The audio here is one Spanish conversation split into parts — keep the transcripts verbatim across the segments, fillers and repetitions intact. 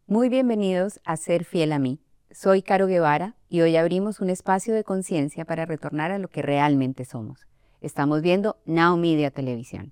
Muy bienvenidos a Ser Fiel a mí. Soy Caro Guevara y hoy abrimos un espacio de conciencia para retornar a lo que realmente somos. Estamos viendo Now Media Televisión.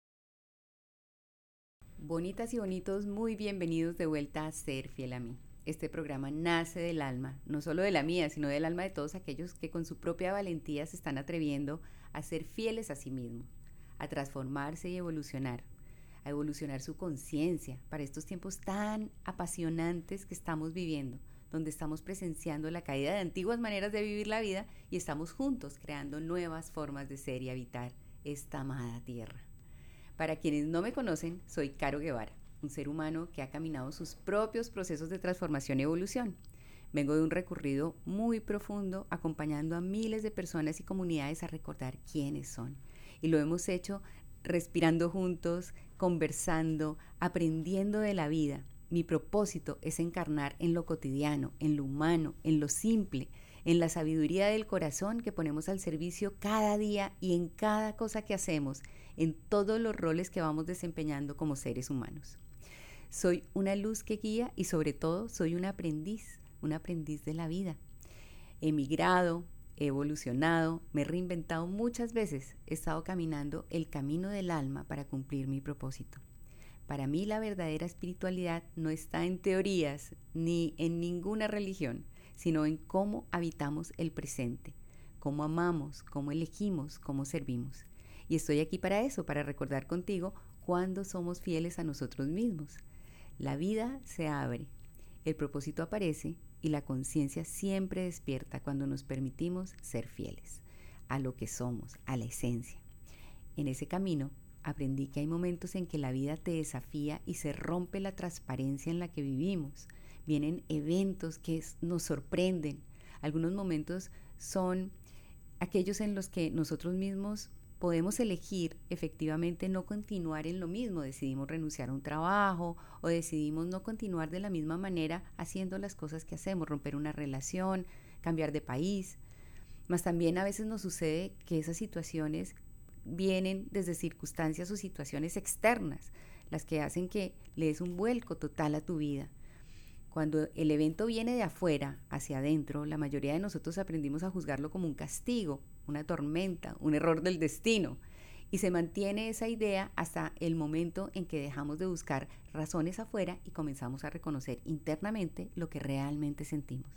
Bonitas y bonitos, muy bienvenidos de vuelta a Ser Fiel a mí. Este programa nace del alma, no solo de la mía, sino del alma de todos aquellos que con su propia valentía se están atreviendo a ser fieles a sí mismos, a transformarse y evolucionar, a evolucionar su conciencia para estos tiempos tan apasionantes que estamos viviendo, donde estamos presenciando la caída de antiguas maneras de vivir la vida y estamos juntos creando nuevas formas de ser y habitar esta amada tierra. Para quienes no me conocen, soy Caro Guevara, un ser humano que ha caminado sus propios procesos de transformación y evolución. Vengo de un recorrido muy profundo acompañando a miles de personas y comunidades a recordar quiénes son. Y lo hemos hecho respirando juntos, conversando, aprendiendo de la vida. Mi propósito es encarnar en lo cotidiano, en lo humano, en lo simple, en la sabiduría del corazón que ponemos al servicio cada día y en cada cosa que hacemos, en todos los roles que vamos desempeñando como seres humanos. Soy una luz que guía y sobre todo soy un aprendiz, un aprendiz de la vida. He migrado, he evolucionado, me he reinventado muchas veces, he estado caminando el camino del alma para cumplir mi propósito. Para mí la verdadera espiritualidad no está en teorías ni en ninguna religión, sino en cómo habitamos el presente, cómo amamos, cómo elegimos, cómo servimos. Y estoy aquí para eso, para recordar contigo cuándo somos fieles a nosotros mismos. La vida se abre, el propósito aparece y la conciencia siempre despierta cuando nos permitimos ser fieles a lo que somos, a la esencia. En ese camino aprendí que hay momentos en que la vida te desafía y se rompe la transparencia en la que vivimos. Vienen eventos que nos sorprenden. Algunos momentos son aquellos en los que nosotros mismos podemos elegir efectivamente no continuar en lo mismo. Decidimos renunciar a un trabajo o decidimos no continuar de la misma manera haciendo las cosas que hacemos, romper una relación, cambiar de país. Mas también a veces nos sucede que esas situaciones vienen desde circunstancias o situaciones externas, las que hacen que le des un vuelco total a tu vida. Cuando el evento viene de afuera hacia adentro, la mayoría de nosotros aprendimos a juzgarlo como un castigo, una tormenta, un error del destino. Y se mantiene esa idea hasta el momento en que dejamos de buscar razones afuera y comenzamos a reconocer internamente lo que realmente sentimos.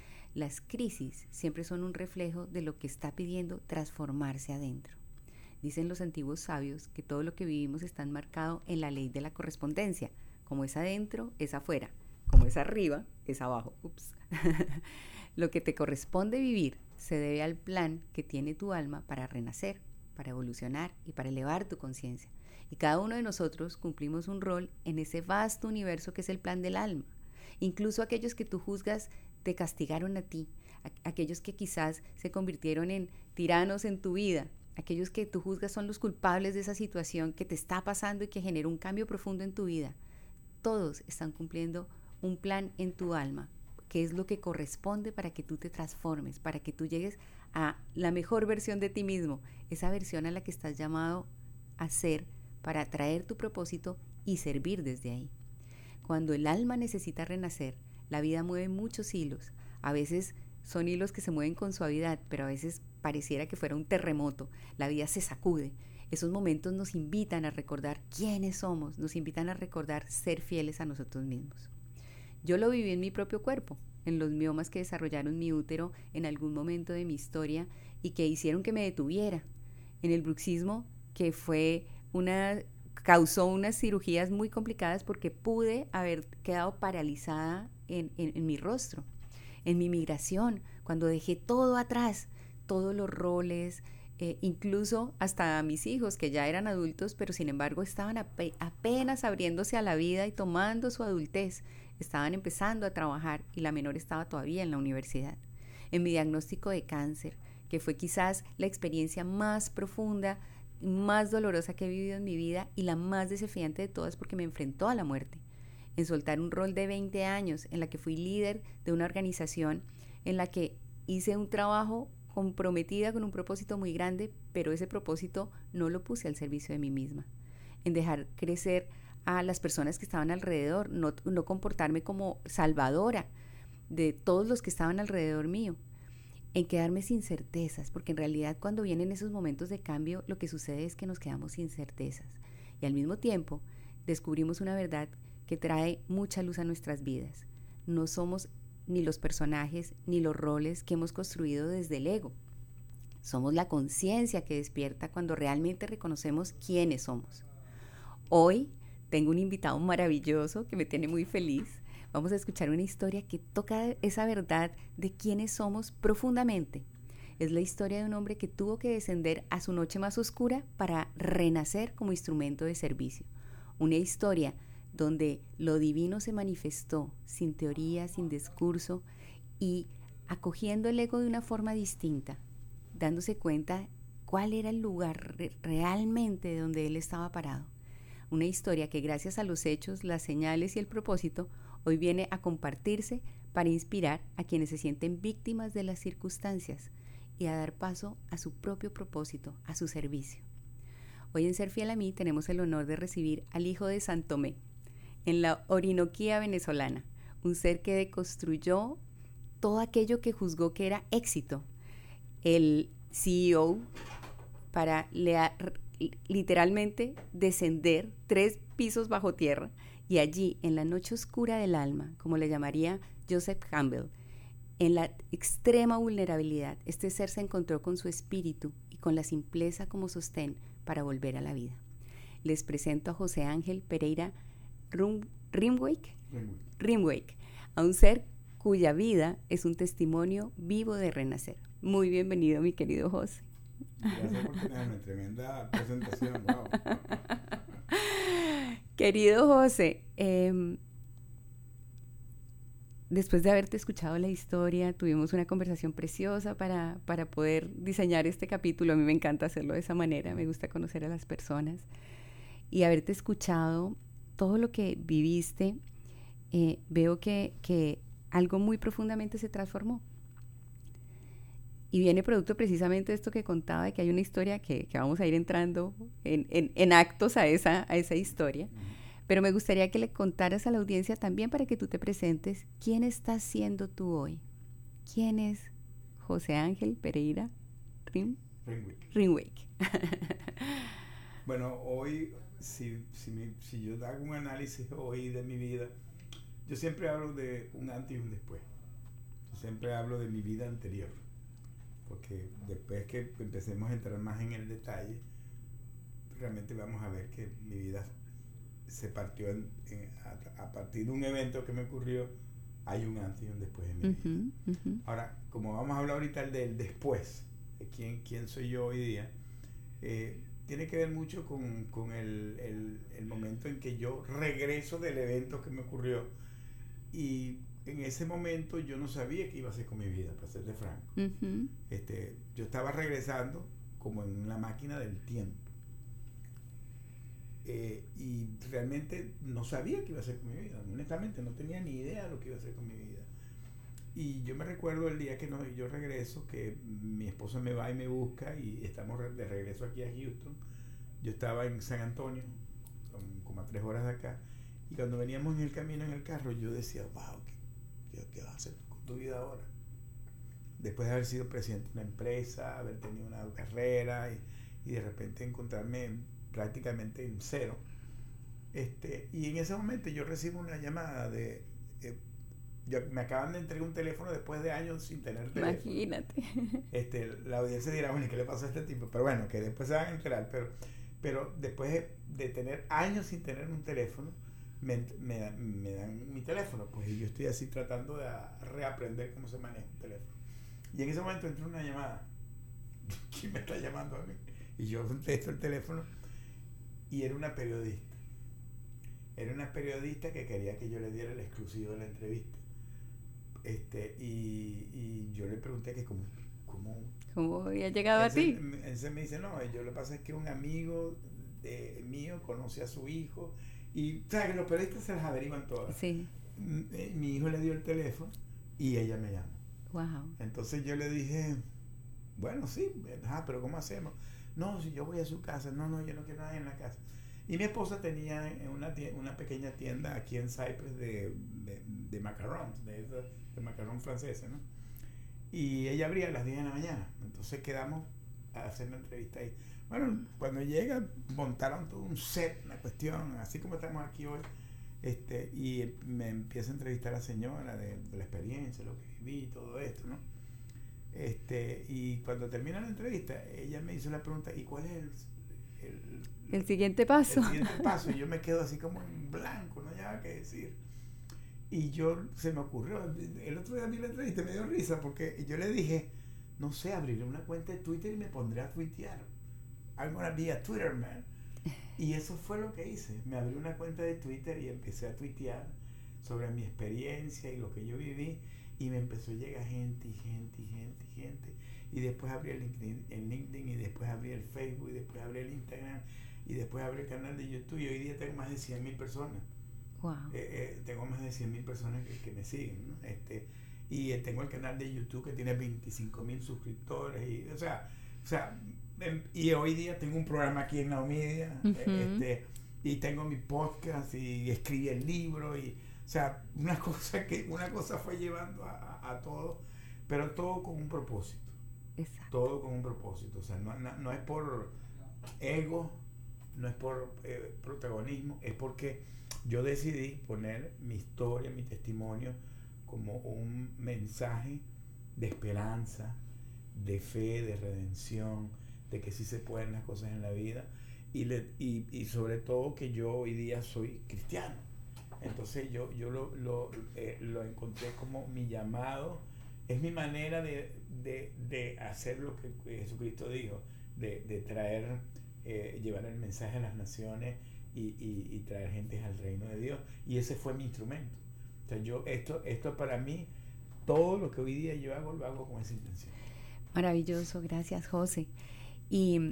Las crisis siempre son un reflejo de lo que está pidiendo transformarse adentro. Dicen los antiguos sabios que todo lo que vivimos está enmarcado en la ley de la correspondencia. Como es adentro, es afuera. Como es arriba, es abajo. Ups. Lo que te corresponde vivir se debe al plan que tiene tu alma para renacer, para evolucionar y para elevar tu conciencia. Y cada uno de nosotros cumplimos un rol en ese vasto universo que es el plan del alma. Incluso aquellos que tú juzgas te castigaron a ti, aquellos que quizás se convirtieron en tiranos en tu vida, aquellos que tú juzgas son los culpables de esa situación que te está pasando y que genera un cambio profundo en tu vida. Todos están cumpliendo un plan en tu alma, que es lo que corresponde para que tú te transformes, para que tú llegues a la mejor versión de ti mismo, esa versión a la que estás llamado a ser para traer tu propósito y servir desde ahí. Cuando el alma necesita renacer, la vida mueve muchos hilos. A veces son hilos que se mueven con suavidad, pero a veces pareciera que fuera un terremoto. La vida se sacude. Esos momentos nos invitan a recordar quiénes somos, nos invitan a recordar ser fieles a nosotros mismos. Yo lo viví en mi propio cuerpo, en los miomas que desarrollaron mi útero en algún momento de mi historia y que hicieron que me detuviera. En el bruxismo, que fue una causó unas cirugías muy complicadas porque pude haber quedado paralizada en, en, en mi rostro. En mi migración, cuando dejé todo atrás, todos los roles, eh, incluso hasta mis hijos que ya eran adultos, pero sin embargo estaban ap- apenas abriéndose a la vida y tomando su adultez, estaban empezando a trabajar y la menor estaba todavía en la universidad. En mi diagnóstico de cáncer, que fue quizás la experiencia más profunda, más dolorosa que he vivido en mi vida y la más desafiante de todas porque me enfrentó a la muerte. En soltar un rol de veinte años en la que fui líder de una organización en la que hice un trabajo comprometida con un propósito muy grande, pero ese propósito no lo puse al servicio de mí misma. En dejar crecer a las personas que estaban alrededor, no, no comportarme como salvadora de todos los que estaban alrededor mío, en quedarme sin certezas, porque en realidad cuando vienen esos momentos de cambio, lo que sucede es que nos quedamos sin certezas y al mismo tiempo descubrimos una verdad que trae mucha luz a nuestras vidas. No somos ni los personajes ni los roles que hemos construido desde el ego. Somos la conciencia que despierta cuando realmente reconocemos quiénes somos. Hoy tengo un invitado maravilloso que me tiene muy feliz. Vamos a escuchar una historia que toca esa verdad de quiénes somos profundamente. Es la historia de un hombre que tuvo que descender a su noche más oscura para renacer como instrumento de servicio. Una historia donde lo divino se manifestó sin teoría, sin discurso y acogiendo el ego de una forma distinta, dándose cuenta cuál era el lugar re- realmente de donde él estaba parado. Una historia que gracias a los hechos, las señales y el propósito, hoy viene a compartirse para inspirar a quienes se sienten víctimas de las circunstancias y a dar paso a su propio propósito, a su servicio. Hoy en Ser Fiel a Mí tenemos el honor de recibir al hijo de San Tomé, en la Orinoquía venezolana, un ser que deconstruyó todo aquello que juzgó que era éxito. El C E O para lea, literalmente descender tres pisos bajo tierra y allí, en la noche oscura del alma, como le llamaría Joseph Campbell, en la extrema vulnerabilidad, este ser se encontró con su espíritu y con la simpleza como sostén para volver a la vida. Les presento a José Ángel Pereira Rimwake, Rimwake, a un ser cuya vida es un testimonio vivo de renacer. Muy bienvenido, mi querido José. Gracias por tenerme, tremenda presentación, wow. Querido José, eh, después de haberte escuchado la historia, tuvimos una conversación preciosa para, para poder diseñar este capítulo. A mí me encanta hacerlo de esa manera, me gusta conocer a las personas. Y haberte escuchado todo lo que viviste, eh, veo que, que algo muy profundamente se transformó. Y viene producto precisamente de esto que contaba, de que hay una historia que, que vamos a ir entrando en, en, en actos a esa, a esa historia. Uh-huh. Pero me gustaría que le contaras a la audiencia también para que tú te presentes. ¿Quién estás siendo tú hoy? ¿Quién es José Ángel Pereira Rim? Rimwake. Rimwake. Bueno, hoy, si, si, mi, si yo hago un análisis hoy de mi vida, yo siempre hablo de un antes y un después. Yo siempre hablo de mi vida anterior. Porque después que empecemos a entrar más en el detalle, realmente vamos a ver que mi vida se partió en, en, a, a partir de un evento que me ocurrió. Hay un antes y un después en mi vida. Uh-huh, uh-huh. Ahora, como vamos a hablar ahorita del después, de quién, quién soy yo hoy día, eh, tiene que ver mucho con, con el, el, el momento en que yo regreso del evento que me ocurrió. Y en ese momento yo no sabía qué iba a hacer con mi vida, para serte franco. Uh-huh. Este, yo estaba regresando como en una máquina del tiempo. Eh, y realmente no sabía qué iba a hacer con mi vida. Honestamente, no tenía ni idea de lo que iba a hacer con mi vida. Y yo me recuerdo el día que no, yo regreso, que mi esposa me va y me busca y estamos de regreso aquí a Houston. Yo estaba en San Antonio, como a tres horas de acá. Y cuando veníamos en el camino en el carro, yo decía, wow, ¿qué, qué vas a hacer con tu vida ahora? Después de haber sido presidente de una empresa, haber tenido una carrera y, y de repente encontrarme prácticamente en cero. Este, y en ese momento yo recibo una llamada de... Eh, yo, me acaban de entregar un teléfono después de años sin tener teléfono. Imagínate. Este, la audiencia dirá, bueno, ¿qué le pasó a este tipo? Pero bueno, que después se van a enterar. Pero, pero después de, de tener años sin tener un teléfono, Me, me, me dan mi teléfono, pues yo estoy así tratando de reaprender cómo se maneja un teléfono. Y en ese momento entró una llamada. ¿Quién me está llamando a mí? Y yo contesto el teléfono y era una periodista. Era una periodista que quería que yo le diera el exclusivo de la entrevista. Este, y, y yo le pregunté que cómo, cómo, ¿Cómo había llegado él a ti? Se, él se me dice, no, yo lo que pasa es que un amigo de, mío conoce a su hijo. Y, ¿sabes? Los periodistas se las averiguan todas. Sí. Mi, mi hijo le dio el teléfono y ella me llamó. Wow. Entonces yo le dije, bueno, sí, ajá, pero ¿cómo hacemos? No, si yo voy a su casa, no, no, yo no quiero nada en la casa. Y mi esposa tenía una, tienda, una pequeña tienda aquí en Cypress de, de, de macarons, de, de macarón francés, ¿no? Y ella abría a las diez de la mañana. Entonces quedamos a hacer una entrevista ahí. Bueno, cuando llega, montaron todo un set, una cuestión, así como estamos aquí hoy. Este, y me empieza a entrevistar a la señora de, de la experiencia, lo que viví, todo esto, ¿no? Este, y cuando termina la entrevista, ella me hizo la pregunta, ¿y cuál es el, el, el siguiente paso? El siguiente paso. Y yo me quedo así como en blanco, no hay nada que decir. Y yo, se me ocurrió, el otro día vi la entrevista y me dio risa porque yo le dije, no sé, abriré una cuenta de Twitter y me pondré a tuitear. I'm gonna be a Twitter man. Y eso fue lo que hice. Me abrí una cuenta de Twitter y empecé a tuitear sobre mi experiencia y lo que yo viví. Y me empezó a llegar gente y gente y gente y gente. Y después abrí el LinkedIn, el LinkedIn y después abrí el Facebook y después abrí el Instagram y después abrí el canal de YouTube. Y hoy día tengo más de cien mil personas. Wow. Eh, eh, tengo más de cien mil personas que, que me siguen, ¿no? Este, y eh, tengo el canal de YouTube que tiene veinticinco mil suscriptores. Y, o sea, o sea em, y hoy día tengo un programa aquí en Now Media. Uh-huh. eh, este, y tengo mi podcast y escribí el libro. Y, o sea, una cosa, que, una cosa fue llevando a, a, a todo, pero todo con un propósito. Exacto. Todo con un propósito. O sea, no, no, no es por ego, no es por eh, protagonismo, es porque yo decidí poner mi historia, mi testimonio como un mensaje de esperanza, de fe, de redención, de que sí se pueden las cosas en la vida y, le, y, y sobre todo que yo hoy día soy cristiano. Entonces yo, yo lo, lo, eh, lo encontré como mi llamado, es mi manera de, de, de hacer lo que Jesucristo dijo, de, de traer, eh, llevar el mensaje a las naciones y, y, y traer gente al reino de Dios. Y ese fue mi instrumento. O sea, yo, esto, esto para mí, todo lo que hoy día yo hago, lo hago con esa intención. Maravilloso, gracias José. Y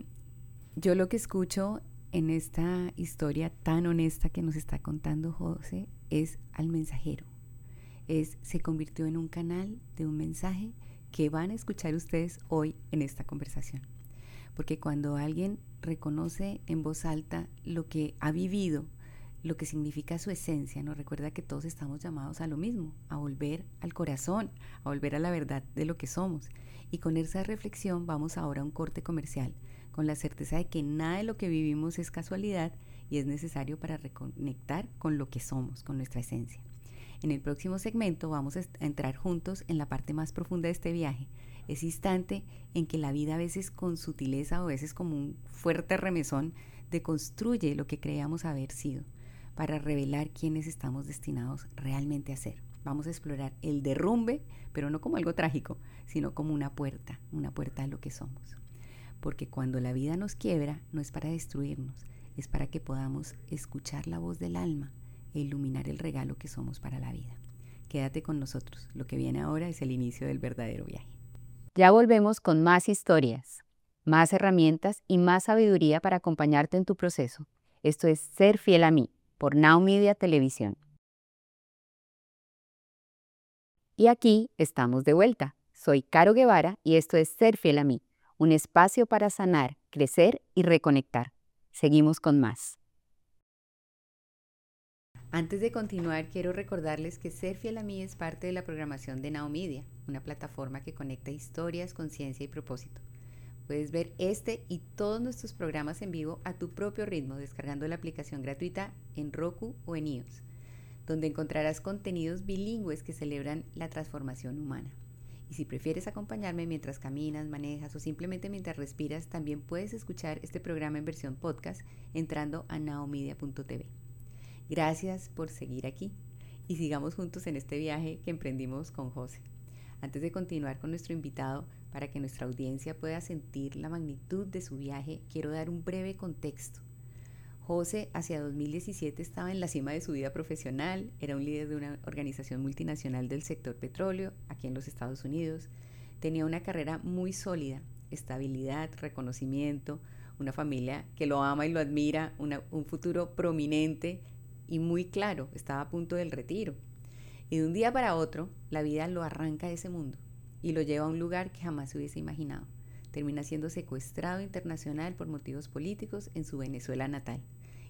yo lo que escucho en esta historia tan honesta que nos está contando José es al mensajero. Es, se convirtió en un canal de un mensaje que van a escuchar ustedes hoy en esta conversación. Porque cuando alguien reconoce en voz alta lo que ha vivido, lo que significa su esencia, nos recuerda que todos estamos llamados a lo mismo, a volver al corazón, a volver a la verdad de lo que somos. Y con esa reflexión vamos ahora a un corte comercial, con la certeza de que nada de lo que vivimos es casualidad y es necesario para reconectar con lo que somos, con nuestra esencia. En el próximo segmento vamos a entrar juntos en la parte más profunda de este viaje, ese instante en que la vida a veces con sutileza o a veces como un fuerte remesón deconstruye lo que creíamos haber sido, para revelar quiénes estamos destinados realmente a ser. Vamos a explorar el derrumbe, pero no como algo trágico, sino como una puerta, una puerta a lo que somos. Porque cuando la vida nos quiebra, no es para destruirnos, es para que podamos escuchar la voz del alma e iluminar el regalo que somos para la vida. Quédate con nosotros, lo que viene ahora es el inicio del verdadero viaje. Ya volvemos con más historias, más herramientas y más sabiduría para acompañarte en tu proceso. Esto es Ser Fiel a Mí, por Now Media Televisión. Y aquí estamos de vuelta. Soy Caro Guevara y esto es Ser Fiel a Mí, un espacio para sanar, crecer y reconectar. Seguimos con más. Antes de continuar, quiero recordarles que Ser Fiel a Mí es parte de la programación de Now Media, una plataforma que conecta historias, conciencia y propósito. Puedes ver este y todos nuestros programas en vivo a tu propio ritmo descargando la aplicación gratuita en Roku o en iOS, donde encontrarás contenidos bilingües que celebran la transformación humana. Y si prefieres acompañarme mientras caminas, manejas o simplemente mientras respiras, también puedes escuchar este programa en versión podcast entrando a now media punto t v. Gracias por seguir aquí y sigamos juntos en este viaje que emprendimos con José. Antes de continuar con nuestro invitado, para que nuestra audiencia pueda sentir la magnitud de su viaje, quiero dar un breve contexto. José, hacia dos mil diecisiete, estaba en la cima de su vida profesional, era un líder de una organización multinacional del sector petróleo aquí en los Estados Unidos, tenía una carrera muy sólida, estabilidad, reconocimiento, una familia que lo ama y lo admira, una, un futuro prominente y muy claro, estaba a punto del retiro. Y de un día para otro, la vida lo arranca de ese mundo y lo lleva a un lugar que jamás se hubiese imaginado. Termina siendo secuestrado internacional por motivos políticos en su Venezuela natal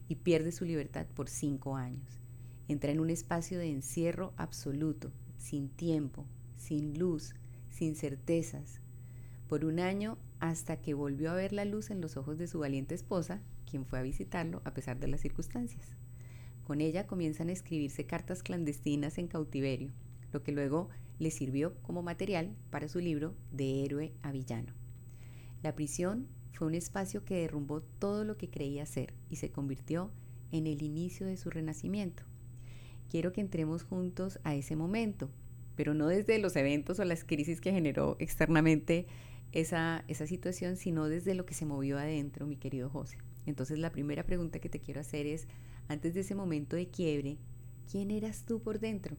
y pierde su libertad por cinco años. Entra en un espacio de encierro absoluto, sin tiempo, sin luz, sin certezas, por un año hasta que volvió a ver la luz en los ojos de su valiente esposa, quien fue a visitarlo a pesar de las circunstancias. Con ella comienzan a escribirse cartas clandestinas en cautiverio, lo que luego le sirvió como material para su libro De héroe a villano. La prisión fue un espacio que derrumbó todo lo que creía ser y se convirtió en el inicio de su renacimiento. Quiero que entremos juntos a ese momento, pero no desde los eventos o las crisis que generó externamente esa, esa situación, sino desde lo que se movió adentro, mi querido José. Entonces, la primera pregunta que te quiero hacer es, antes de ese momento de quiebre, ¿quién eras tú por dentro?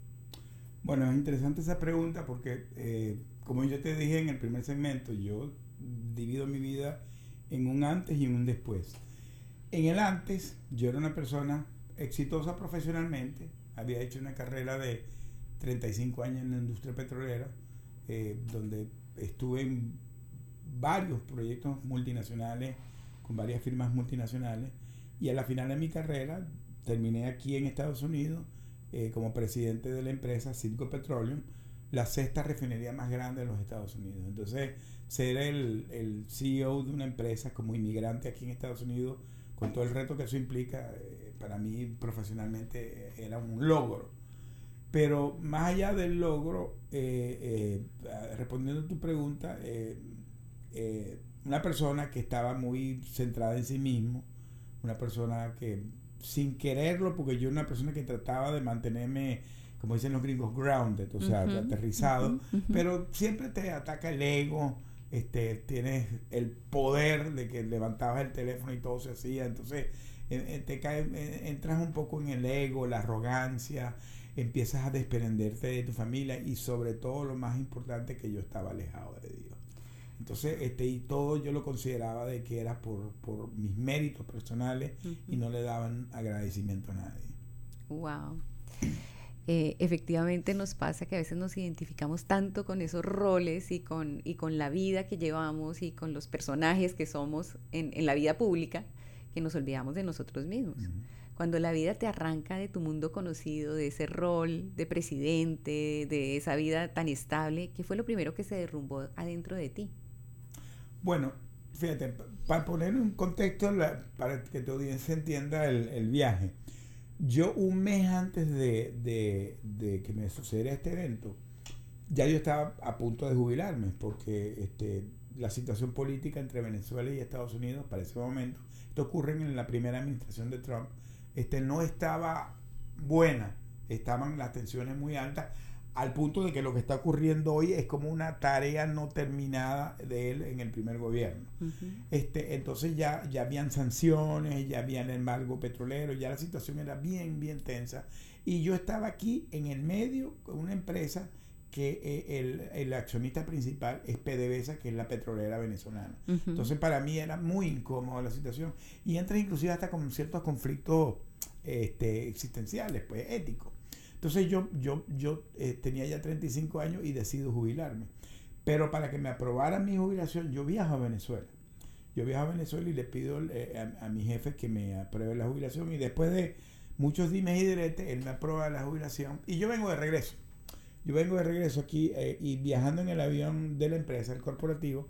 Bueno, es interesante esa pregunta porque, eh, como yo te dije en el primer segmento, yo divido mi vida en un antes y en un después. En el antes, yo era una persona exitosa profesionalmente, había hecho una carrera de treinta y cinco años en la industria petrolera, eh, donde estuve en varios proyectos multinacionales, con varias firmas multinacionales, y a la final de mi carrera terminé aquí en Estados Unidos eh, como presidente de la empresa Citgo Petroleum, la sexta refinería más grande de los Estados Unidos. Entonces, ser el, el C E O de una empresa como inmigrante aquí en Estados Unidos, con todo el reto que eso implica, eh, para mí profesionalmente era un logro. Pero más allá del logro, eh, eh, respondiendo a tu pregunta, eh, eh, una persona que estaba muy centrada en sí mismo, una persona que sin quererlo, porque yo era una persona que trataba de mantenerme, como dicen los gringos, grounded, o sea, uh-huh, aterrizado, uh-huh, uh-huh. Pero siempre te ataca el ego, este, tienes el poder de que levantabas el teléfono y todo se hacía, entonces eh, te cae, eh, entras un poco en el ego, la arrogancia, empiezas a desprenderte de tu familia y sobre todo lo más importante, que yo estaba alejado de Dios. Entonces, este, y todo yo lo consideraba de que era por, por mis méritos personales, uh-huh. Y no le daban agradecimiento a nadie. Wow. Eh, efectivamente nos pasa que a veces nos identificamos tanto con esos roles y con, y con la vida que llevamos y con los personajes que somos en, en la vida pública, que nos olvidamos de nosotros mismos. Uh-huh. Cuando la vida te arranca de tu mundo conocido, de ese rol de presidente, de esa vida tan estable, ¿qué fue lo primero que se derrumbó adentro de ti? Bueno, fíjate, para poner un contexto, la, para que tu audiencia entienda el, el viaje, yo un mes antes de, de, de que me sucediera este evento, ya yo estaba a punto de jubilarme, porque este, la situación política entre Venezuela y Estados Unidos para ese momento, esto ocurre en la primera administración de Trump, este, no estaba buena, estaban las tensiones muy altas, al punto de que lo que está ocurriendo hoy es como una tarea no terminada de él en el primer gobierno. Uh-huh. Este, entonces ya, ya habían sanciones, ya había el embargo petrolero, ya la situación era bien, bien tensa. Y yo estaba aquí en el medio con una empresa que eh, el, el accionista principal es PDVSA, que es la petrolera venezolana. Uh-huh. Entonces para mí era muy incómoda la situación. Y entra inclusive hasta con ciertos conflictos este, existenciales, pues éticos. Entonces yo, yo, yo eh, tenía ya treinta y cinco años y decido jubilarme. Pero para que me aprobaran mi jubilación, yo viajo a Venezuela. Yo viajo a Venezuela y le pido eh, a, a mi jefe que me apruebe la jubilación. Y después de muchos dimes y diretes, él me aprueba la jubilación. Y yo vengo de regreso. Yo vengo de regreso aquí eh, y viajando en el avión de la empresa, el corporativo,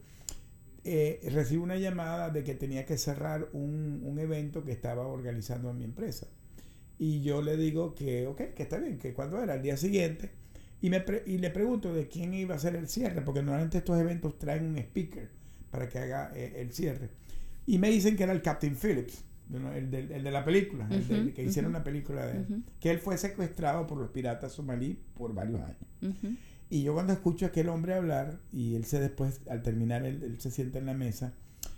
eh, recibo una llamada de que tenía que cerrar un, un evento que estaba organizando en mi empresa. Y yo le digo que, ok, que está bien, que cuando era, el día siguiente, y, me pre- y le pregunto de quién iba a hacer el cierre, porque normalmente estos eventos traen un speaker para que haga eh, el cierre. Y me dicen que era el Captain Phillips, ¿no? el, de, el de la película, uh-huh, el de, que hicieron uh-huh. una película de él, uh-huh. que él fue secuestrado por los piratas somalíes por varios años. Uh-huh. Y yo cuando escucho a aquel hombre hablar, y él se después, al terminar, él, él se sienta en la mesa,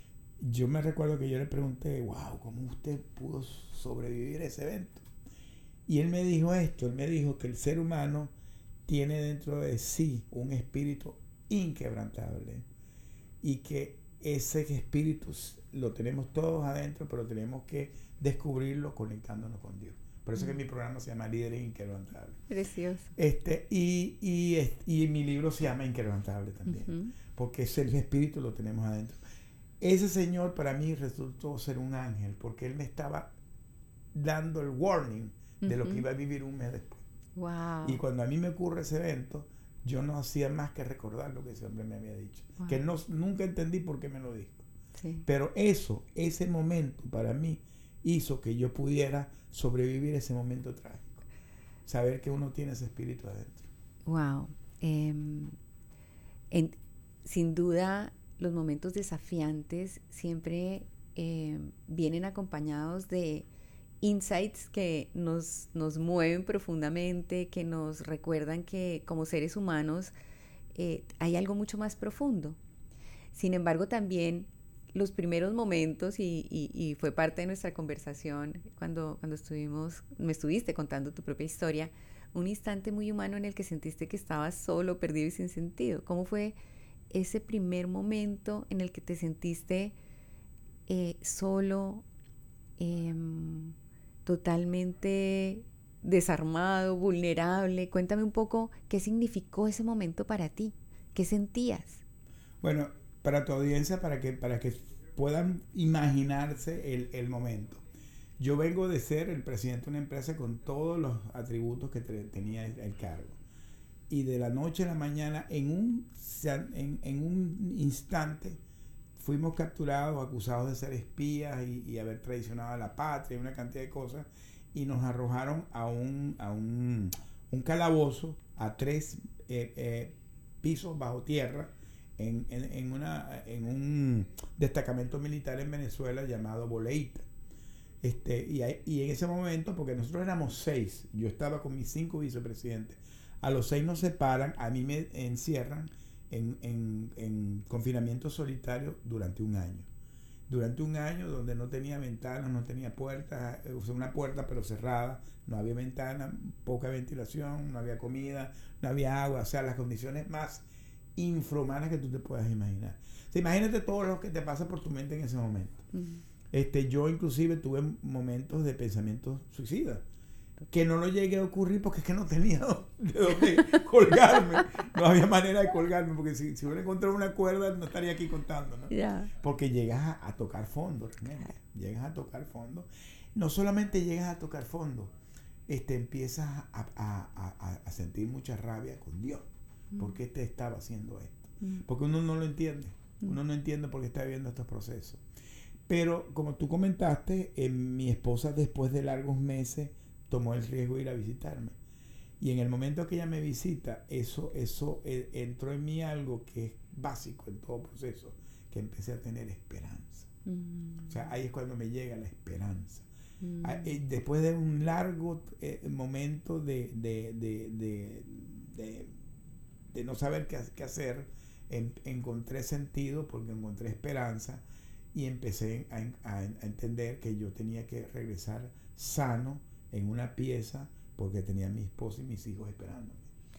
yo me recuerdo que yo le pregunté, wow, ¿cómo usted pudo sobrevivir a ese evento? Y él me dijo esto, él me dijo que el ser humano tiene dentro de sí un espíritu inquebrantable y que ese espíritu lo tenemos todos adentro, pero tenemos que descubrirlo conectándonos con Dios. Por eso mm. que mi programa se llama Líderes Inquebrantables. Precioso. Este, y, y, y mi libro se llama Inquebrantable también, uh-huh. porque ese el espíritu lo tenemos adentro. Ese señor para mí resultó ser un ángel, porque él me estaba dando el warning de Uh-huh. lo que iba a vivir un mes después. Wow. Y cuando a mí me ocurre ese evento, yo no hacía más que recordar lo que ese hombre me había dicho. Wow. Que no, nunca entendí por qué me lo dijo. Sí. Pero eso, ese momento para mí hizo que yo pudiera sobrevivir ese momento trágico. Saber que uno tiene ese espíritu adentro. Wow. Eh, en, sin duda, los momentos desafiantes siempre eh, vienen acompañados de insights que nos, nos mueven profundamente, que nos recuerdan que como seres humanos eh, hay algo mucho más profundo. Sin embargo, también los primeros momentos, y, y, y fue parte de nuestra conversación cuando, cuando estuvimos, me estuviste contando tu propia historia, un instante muy humano en el que sentiste que estabas solo, perdido y sin sentido. ¿Cómo fue ese primer momento en el que te sentiste eh, solo, eh, totalmente desarmado, vulnerable? Cuéntame un poco qué significó ese momento para ti, qué sentías. Bueno, para tu audiencia, para que, para que puedan imaginarse el, el momento. Yo vengo de ser el presidente de una empresa con todos los atributos que te, tenía el, el cargo. Y de la noche a la mañana, en un, en, en un instante, fuimos capturados, acusados de ser espías y, y haber traicionado a la patria y una cantidad de cosas. Y nos arrojaron a un, a un, un calabozo a tres eh, eh, pisos bajo tierra en, en, en, una, en un destacamento militar en Venezuela llamado Boleíta. Este, y, y en ese momento, porque nosotros éramos seis, yo estaba con mis cinco vicepresidentes, a los seis nos separan, a mí me encierran en, en, en confinamiento solitario durante un año. Durante un año donde no tenía ventanas, no tenía puertas, o sea, una puerta pero cerrada, no había ventana, poca ventilación, no había comida, no había agua, o sea, las condiciones más infrahumanas que tú te puedas imaginar. O sea, imagínate todo lo que te pasa por tu mente en ese momento. Uh-huh. Este, yo inclusive tuve momentos de pensamientos suicidas, que no lo llegué a ocurrir porque es que no tenía de dónde colgarme, no había manera de colgarme, porque si, si hubiera encontrado una cuerda no estaría aquí contando, ¿no? Yeah. Porque llegas a, a tocar fondo, realmente, llegas a tocar fondo, no solamente llegas a tocar fondo, este, empiezas a, a, a, a sentir mucha rabia con Dios, mm. ¿por qué te estaba haciendo esto? Mm. Porque uno no lo entiende, mm. uno no entiende por qué está viviendo estos procesos. Pero como tú comentaste, eh, mi esposa después de largos meses tomó el riesgo de ir a visitarme. Y en el momento que ella me visita, eso, eso eh, entró en mí algo que es básico en todo proceso, que empecé a tener esperanza. Mm. O sea, ahí es cuando me llega la esperanza. Mm. Ah, eh, después de un largo eh, momento de, de, de, de, de, de no saber qué, qué hacer, en, encontré sentido porque encontré esperanza. Y empecé a, a, a entender que yo tenía que regresar sano en una pieza porque tenía a mi esposa y mis hijos esperándome.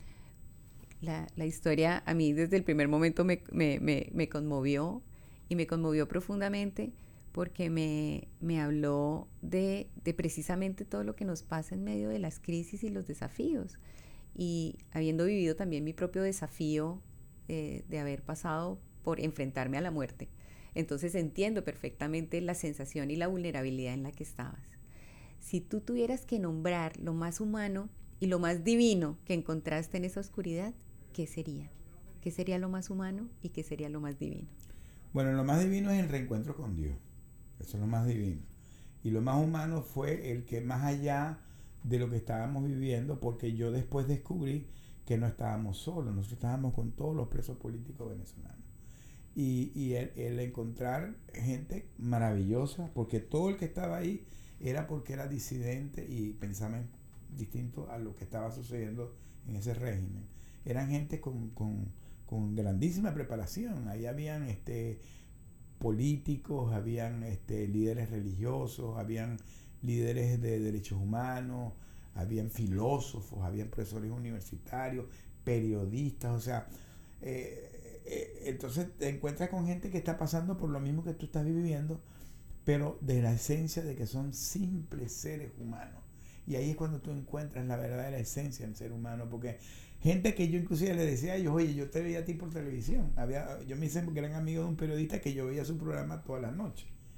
La, la historia a mí desde el primer momento me, me, me, me conmovió y me conmovió profundamente porque me, me habló de, de precisamente todo lo que nos pasa en medio de las crisis y los desafíos. Y habiendo vivido también mi propio desafío eh, de haber pasado por enfrentarme a la muerte. Entonces entiendo perfectamente la sensación y la vulnerabilidad en la que estabas. Si tú tuvieras que nombrar lo más humano y lo más divino que encontraste en esa oscuridad, ¿qué sería? ¿Qué sería lo más humano y qué sería lo más divino? Bueno, lo más divino es el reencuentro con Dios. Eso es lo más divino. Y lo más humano fue el que más allá de lo que estábamos viviendo, porque yo después descubrí que no estábamos solos, nosotros estábamos con todos los presos políticos venezolanos. Y, y el, el encontrar gente maravillosa, porque todo el que estaba ahí era porque era disidente y pensaba en, distinto a lo que estaba sucediendo en ese régimen. Eran gente con, con, con grandísima preparación. Ahí habían este, políticos, habían este, líderes religiosos, habían líderes de derechos humanos, habían filósofos, habían profesores universitarios, periodistas, o sea... Eh, entonces te encuentras con gente que está pasando por lo mismo que tú estás viviendo, pero de la esencia de que son simples seres humanos. Y ahí es cuando tú encuentras la verdadera esencia del ser humano, porque gente que yo inclusive le decía a ellos, oye, yo te veía a ti por televisión. Había, yo me hice gran amigo de un periodista que yo veía su programa todas las noches.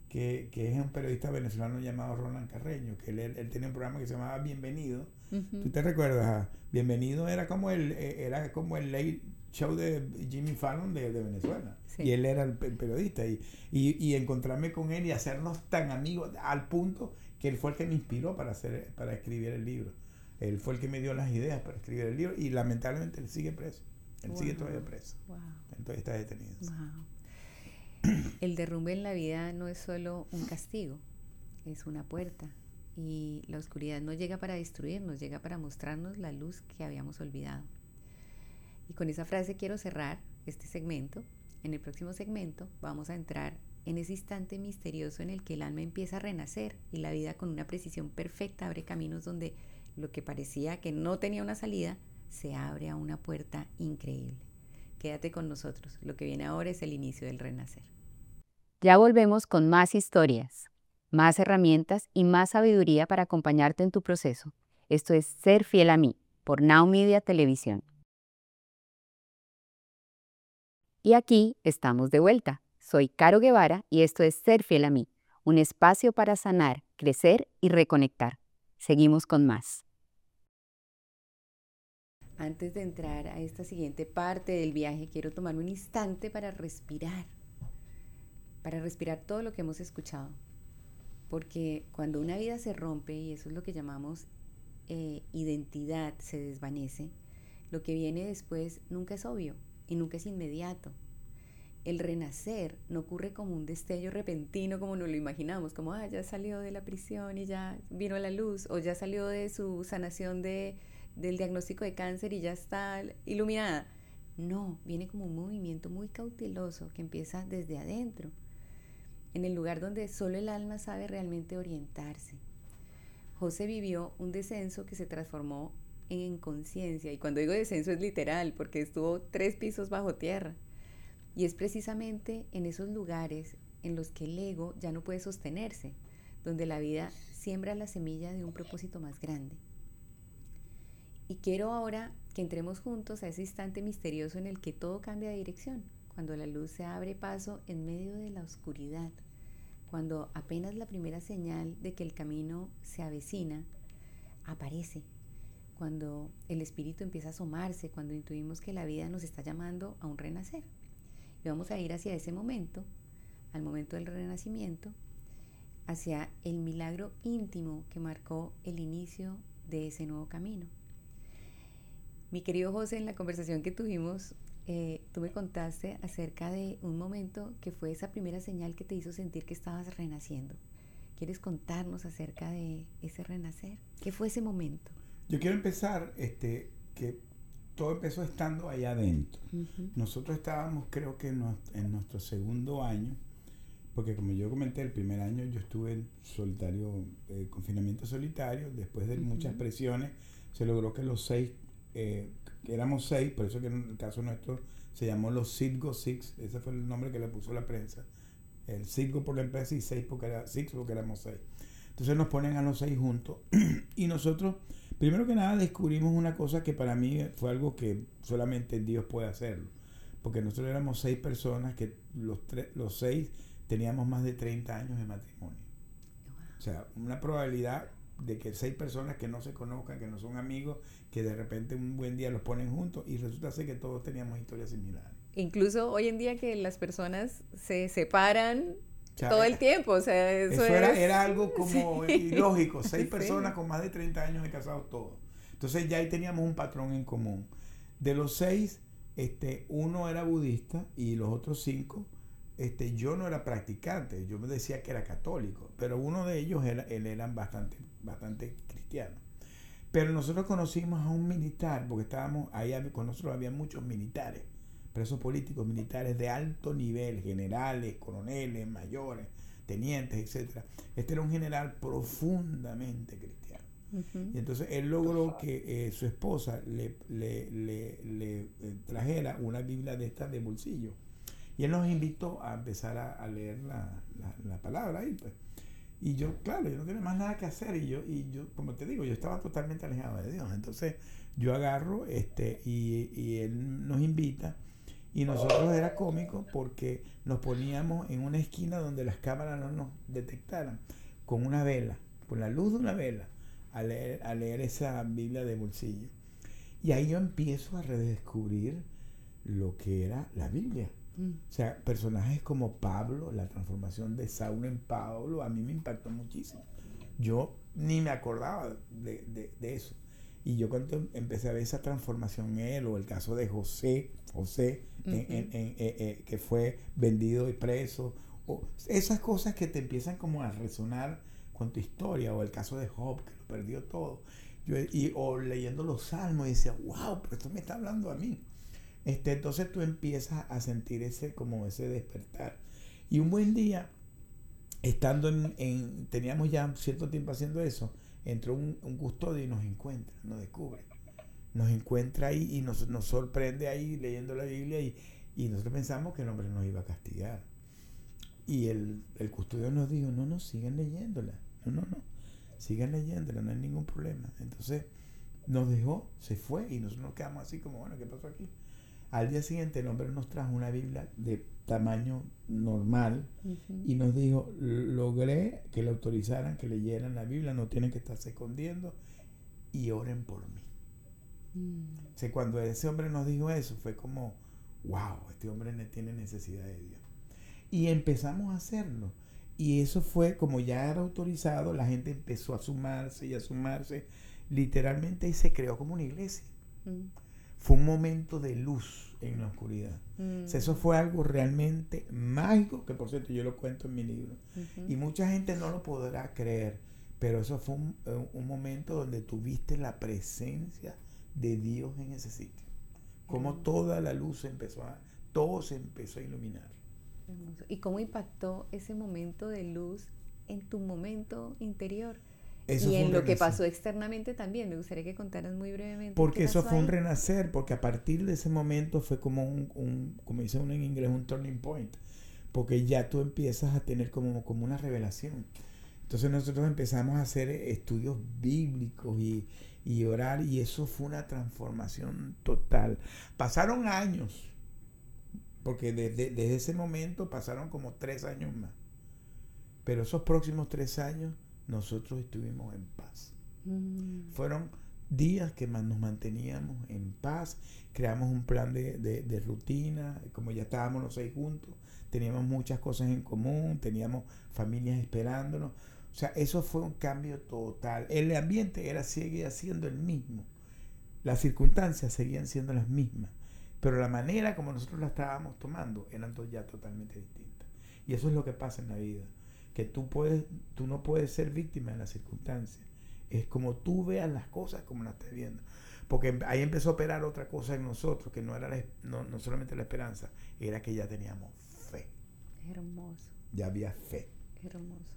que, que es un periodista venezolano llamado Roland Carreño, que él, él tenía un programa que se llamaba Bienvenido. Uh-huh. ¿Tú te recuerdas? Bienvenido era como el, era como el late show de Jimmy Fallon de, de Venezuela. Sí. Y él era el, el periodista. Y, y, y encontrarme con él y hacernos tan amigos al punto que él fue el que me inspiró para, hacer, para escribir el libro. Él fue el que me dio las ideas para escribir el libro y lamentablemente él sigue preso. Él wow. sigue todavía preso. Wow. Entonces está detenido. Wow. El derrumbe en la vida no es solo un castigo, es una puerta. Y la oscuridad no llega para destruirnos, llega para mostrarnos la luz que habíamos olvidado. Y con esa frase quiero cerrar este segmento. En el próximo segmento vamos a entrar en ese instante misterioso en el que el alma empieza a renacer y la vida con una precisión perfecta abre caminos donde lo que parecía que no tenía una salida se abre a una puerta increíble. Quédate con nosotros, lo que viene ahora es el inicio del renacer. Ya volvemos con más historias, más herramientas y más sabiduría para acompañarte en tu proceso. Esto es Ser Fiel a Mí, por Now Media Televisión. Y aquí estamos de vuelta. Soy Caro Guevara y esto es Ser Fiel a Mí, un espacio para sanar, crecer y reconectar. Seguimos con más. Antes de entrar a esta siguiente parte del viaje, quiero tomarme un instante para respirar, para respirar todo lo que hemos escuchado. Porque cuando una vida se rompe, y eso es lo que llamamos eh, identidad, se desvanece, lo que viene después nunca es obvio y nunca es inmediato. El renacer no ocurre como un destello repentino como nos lo imaginamos, como ah, ya salió de la prisión y ya vino a la luz, o ya salió de su sanación de... del diagnóstico de cáncer y ya está iluminada. No, viene como un movimiento muy cauteloso que empieza desde adentro, en el lugar donde solo el alma sabe realmente orientarse. José vivió un descenso que se transformó en conciencia, y cuando digo descenso es literal, porque estuvo tres pisos bajo tierra. Y es precisamente en esos lugares en los que el ego ya no puede sostenerse, donde la vida siembra la semilla de un propósito más grande. Y quiero ahora que entremos juntos a ese instante misterioso en el que todo cambia de dirección, cuando la luz se abre paso en medio de la oscuridad, cuando apenas la primera señal de que el camino se avecina aparece, cuando el espíritu empieza a asomarse, cuando intuimos que la vida nos está llamando a un renacer. Y vamos a ir hacia ese momento, al momento del renacimiento, hacia el milagro íntimo que marcó el inicio de ese nuevo camino. Mi querido José, en la conversación que tuvimos, eh, tú me contaste acerca de un momento que fue esa primera señal que te hizo sentir que estabas renaciendo. ¿Quieres contarnos acerca de ese renacer? ¿Qué fue ese momento? Yo quiero empezar, este, que todo empezó estando allá adentro. Uh-huh. Nosotros estábamos, creo que en, en nuestro segundo año, porque como yo comenté, el primer año yo estuve en solitario, eh, confinamiento solitario, después de uh-huh. muchas presiones, se logró que los seis, eh, que éramos seis, por eso que en el caso nuestro se llamó los Citgo Six, ese fue el nombre que le puso la prensa, el Citgo por la empresa y seis porque era Six porque éramos seis. Entonces nos ponen a los seis juntos y nosotros, primero que nada, descubrimos una cosa que para mí fue algo que solamente Dios puede hacerlo, porque nosotros éramos seis personas que los, tres, los seis teníamos más de treinta años de matrimonio. O sea, una probabilidad de que seis personas que no se conozcan, que no son amigos, que de repente un buen día los ponen juntos y resulta ser que todos teníamos historias similares. Incluso hoy en día que las personas se separan todo el tiempo, o sea, eso, eso era, es... era algo como sí. ilógico, seis personas sí. con más de treinta años de casados todos. Entonces ya ahí teníamos un patrón en común. De los seis, este, uno era budista y los otros cinco, este, yo no era practicante, yo me decía que era católico, pero uno de ellos era, él eran bastante, bastante cristianos. Pero nosotros conocimos a un militar, porque estábamos ahí, con nosotros había muchos militares, presos políticos, militares de alto nivel, generales, coroneles, mayores, tenientes, etcétera. Este era un general profundamente cristiano. Uh-huh. Y entonces él logró que eh, su esposa le, le, le, le eh, trajera una Biblia de estas de bolsillo. Y él nos invitó a empezar a, a leer la, la, la palabra ahí, pues. Y yo, claro, yo no tenía más nada que hacer. Y yo, y yo, como te digo, yo estaba totalmente alejado de Dios. Entonces yo agarro este y, y él nos invita. Y nosotros era cómico porque nos poníamos en una esquina donde las cámaras no nos detectaran, con una vela, con la luz de una vela, a leer, a leer esa Biblia de bolsillo. Y ahí yo empiezo a redescubrir lo que era la Biblia. Mm. O sea, personajes como Pablo, la transformación de Saulo en Pablo, a mí me impactó muchísimo. Yo ni me acordaba de, de, de eso. Y yo cuando empecé a ver esa transformación en él, o el caso de José, José, uh-huh. en, en, en, en, en, que fue vendido y preso, o esas cosas que te empiezan como a resonar con tu historia, o el caso de Job, que lo perdió todo. Yo, y, o leyendo los salmos y decía, wow, pero esto me está hablando a mí. Este, entonces tú empiezas a sentir ese, como ese despertar. Y un buen día, estando en, en teníamos ya cierto tiempo haciendo eso, entró un, un custodio y nos encuentra, nos descubre. Nos encuentra ahí y nos, nos sorprende ahí leyendo la Biblia y, y nosotros pensamos que el hombre nos iba a castigar. Y el, el custodio nos dijo, no, no, sigan leyéndola. No, no, no. Sigan leyéndola, no hay ningún problema. Entonces nos dejó, se fue y nosotros nos quedamos así como, bueno, ¿qué pasó aquí? Al día siguiente el hombre nos trajo una Biblia de tamaño normal uh-huh. y nos dijo, logré que le autorizaran que leyeran la Biblia, no tienen que estarse escondiendo y oren por mí. Uh-huh. O sea, cuando ese hombre nos dijo eso fue como, wow, este hombre tiene necesidad de Dios. Y empezamos a hacerlo. Y eso fue, como ya era autorizado, la gente empezó a sumarse y a sumarse. Literalmente y se creó como una iglesia. Mm. Fue un momento de luz en la oscuridad. Mm. O sea, eso fue algo realmente mágico, que por cierto yo lo cuento en mi libro. Uh-huh. Y mucha gente no lo podrá creer, pero eso fue un, un momento donde tuviste la presencia de Dios en ese sitio. Como mm. toda la luz empezó a, todo se empezó a iluminar. ¿Y cómo impactó ese momento de luz en tu momento interior? Eso y en lo renacer. que pasó externamente también. Me gustaría que contaras muy brevemente. Porque eso fue ahí. un renacer, porque a partir de ese momento fue como un, un como dice uno en inglés, un turning point. Porque ya tú empiezas a tener como, como una revelación. Entonces nosotros empezamos a hacer estudios bíblicos y, y orar, y eso fue una transformación total. Pasaron años. Porque desde, desde ese momento pasaron como tres años más. Pero esos próximos tres años nosotros estuvimos en paz. Mm. Fueron días que más nos manteníamos en paz. Creamos un plan de, de, de rutina. Como ya estábamos los seis juntos, teníamos muchas cosas en común, teníamos familias esperándonos. O sea, eso fue un cambio total. El ambiente era, seguía siendo el mismo. Las circunstancias seguían siendo las mismas. Pero la manera como nosotros la estábamos tomando eran ya totalmente distintas. Y eso es lo que pasa en la vida. Que tú, puedes, tú no puedes ser víctima de las circunstancias. Es como tú veas las cosas como las estés viendo. Porque ahí empezó a operar otra cosa en nosotros, que no era la, no, no solamente la esperanza, era que ya teníamos fe. Hermoso. Ya había fe. Hermoso.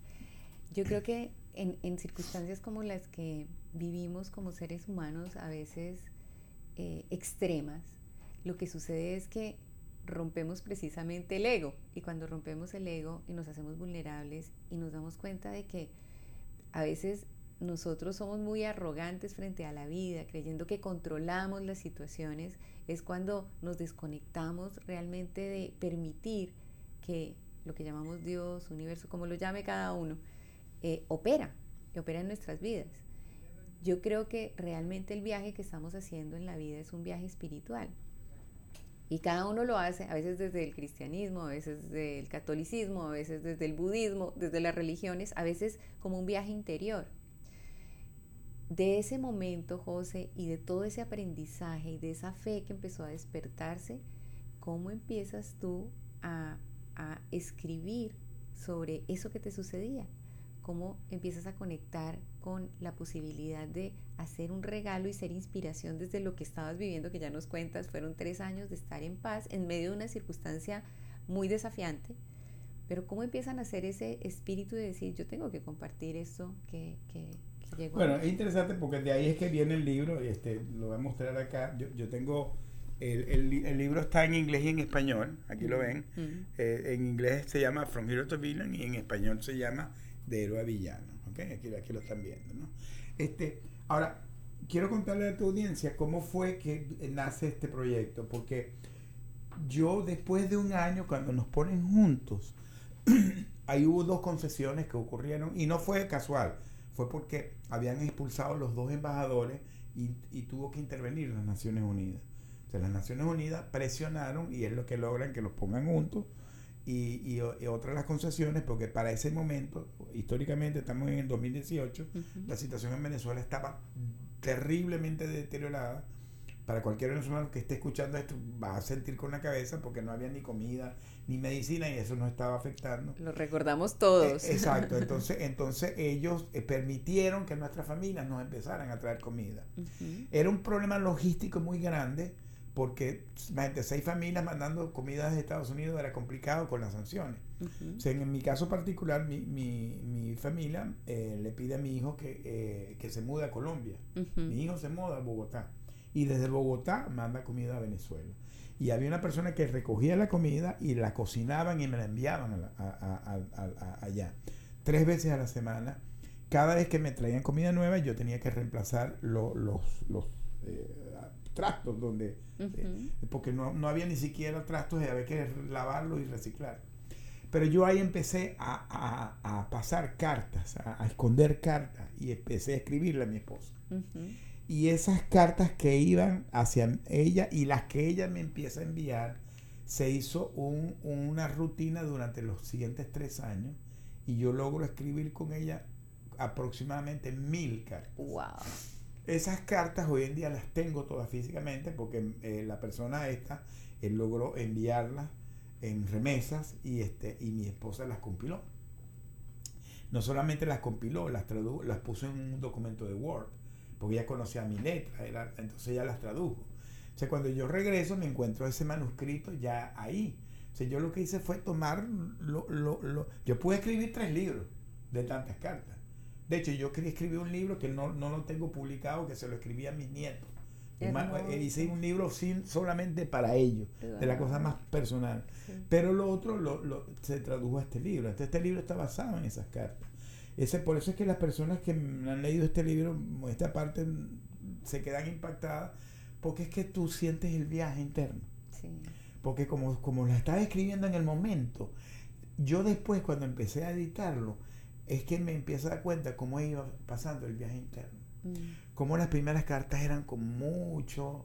Yo creo que en, en circunstancias como las que vivimos como seres humanos, a veces eh, extremas, lo que sucede es que rompemos precisamente el ego, y cuando rompemos el ego y nos hacemos vulnerables y nos damos cuenta de que a veces nosotros somos muy arrogantes frente a la vida, creyendo que controlamos las situaciones, es cuando nos desconectamos realmente de permitir que lo que llamamos Dios, universo, como lo llame cada uno, eh, opera, y opera en nuestras vidas. Yo creo que realmente el viaje que estamos haciendo en la vida es un viaje espiritual. Y cada uno lo hace, a veces desde el cristianismo, a veces desde el catolicismo, a veces desde el budismo, desde las religiones, a veces como un viaje interior. De ese momento, José, y de todo ese aprendizaje y de esa fe que empezó a despertarse, ¿cómo empiezas tú a, a escribir sobre eso que te sucedía? ¿Cómo empiezas a conectar con la posibilidad de hacer un regalo y ser inspiración desde lo que estabas viviendo, que ya nos cuentas, fueron tres años de estar en paz en medio de una circunstancia muy desafiante? Pero ¿cómo empiezan a hacer ese espíritu de decir, yo tengo que compartir esto que, que, que llegó? Bueno, es interesante porque de ahí es que viene el libro, este, lo voy a mostrar acá. Yo, yo tengo, el, el, el libro está en inglés y en español, aquí mm. lo ven. Mm. Eh, en inglés se llama From Hero to Villain y en español se llama De héroe a villano, ¿okay? Aquí, aquí lo están viendo, ¿no? Este, ahora, quiero contarle a tu audiencia cómo fue que nace este proyecto, porque yo después de un año, cuando nos ponen juntos, ahí hubo dos concesiones que ocurrieron y no fue casual, fue porque habían expulsado los dos embajadores y, y tuvo que intervenir las Naciones Unidas. O sea, las Naciones Unidas presionaron y es lo que logran que los pongan juntos. Y, y, y otra de las concesiones, porque para ese momento, históricamente estamos en el dos mil dieciocho, uh-huh. La situación en Venezuela estaba terriblemente deteriorada. Para cualquier venezolano que esté escuchando esto, va a sentir con la cabeza porque no había ni comida ni medicina y eso nos estaba afectando. Lo recordamos todos. Eh, exacto, entonces, entonces ellos eh, permitieron que nuestras familias nos empezaran a traer comida. Uh-huh. Era un problema logístico muy grande porque imagínate, seis familias mandando comida desde Estados Unidos era complicado con las sanciones. Uh-huh. O sea, en mi caso particular, mi, mi, mi familia eh, le pide a mi hijo que, eh, que se mude a Colombia. Uh-huh. Mi hijo se muda a Bogotá. Y desde Bogotá manda comida a Venezuela. Y había una persona que recogía la comida y la cocinaban y me la enviaban a la, a, a, a, a, allá. Tres veces a la semana. Cada vez que me traían comida nueva, yo tenía que reemplazar lo, los, los eh, trastos donde... Uh-huh. eh, porque no, no había ni siquiera trastos y había que lavarlos y reciclar. Pero yo ahí empecé a, a, a pasar cartas, a, a esconder cartas y empecé a escribirle a mi esposa. Uh-huh. Y esas cartas que iban hacia ella y las que ella me empieza a enviar, se hizo un, una rutina durante los siguientes tres años y yo logro escribir con ella aproximadamente mil cartas. ¡Wow! Esas cartas hoy en día las tengo todas físicamente porque eh, la persona esta él logró enviarlas en remesas y, este, y mi esposa las compiló. No solamente las compiló, las, tradu- las puso en un documento de Word. Porque ella conocía mi letra, era, entonces ella las tradujo. O sea, cuando yo regreso me encuentro ese manuscrito ya ahí. O sea, yo lo que hice fue tomar, lo, lo, lo, yo pude escribir tres libros de tantas cartas. De hecho, yo quería escribir un libro que no, no lo tengo publicado, que se lo escribí a mis nietos. Hermoso. Hice un libro sin, solamente para ellos, de la cosa más personal. Sí. Pero lo otro lo, lo, se tradujo a este libro. Entonces, este libro está basado en esas cartas. Ese, por eso es que las personas que han leído este libro, esta parte, se quedan impactadas, porque es que tú sientes el viaje interno. Sí. Porque como, como la estaba escribiendo en el momento, yo después cuando empecé a editarlo, es que me empiezo a dar cuenta cómo iba pasando el viaje interno. Mm. Cómo las primeras cartas eran con mucho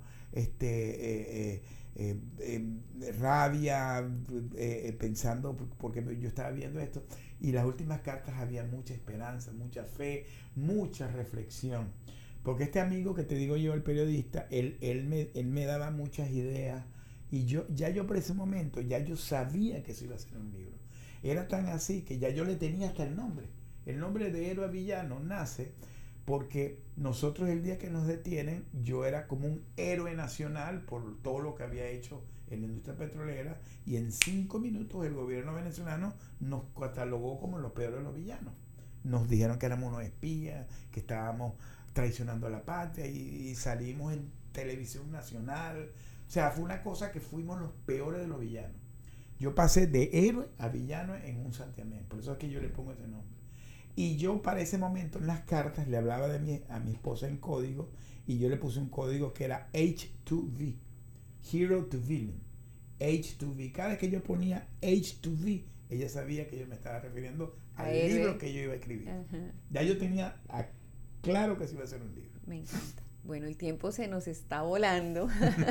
este, eh, eh, eh, rabia, eh, pensando, porque yo estaba viendo esto. Y las últimas cartas había mucha esperanza, mucha fe, mucha reflexión. Porque este amigo que te digo yo, el periodista, él, él, me, él me daba muchas ideas. Y yo ya yo por ese momento, ya yo sabía que eso iba a ser un libro. Era tan así que ya yo le tenía hasta el nombre. El nombre de Héroe a Villano nace porque nosotros el día que nos detienen, yo era como un héroe nacional por todo lo que había hecho en la industria petrolera y en cinco minutos el gobierno venezolano nos catalogó como los peores de los villanos. Nos dijeron que éramos unos espías, que estábamos traicionando a la patria y, y salimos en televisión nacional. O sea, fue una cosa que fuimos los peores de los villanos. Yo pasé de héroe a villano en un santiamén, por eso es que yo le pongo ese nombre. Y yo para ese momento en las cartas le hablaba de mi, a mi esposa en código y yo le puse un código que era H dos V, Hero to Villain, H dos V. Cada vez que yo ponía H dos V, ella sabía que yo me estaba refiriendo al a libro héroe. que yo iba a escribir. Uh-huh. Ya yo tenía a, claro que se iba a ser un libro. Me encanta. Bueno, el tiempo se nos está volando.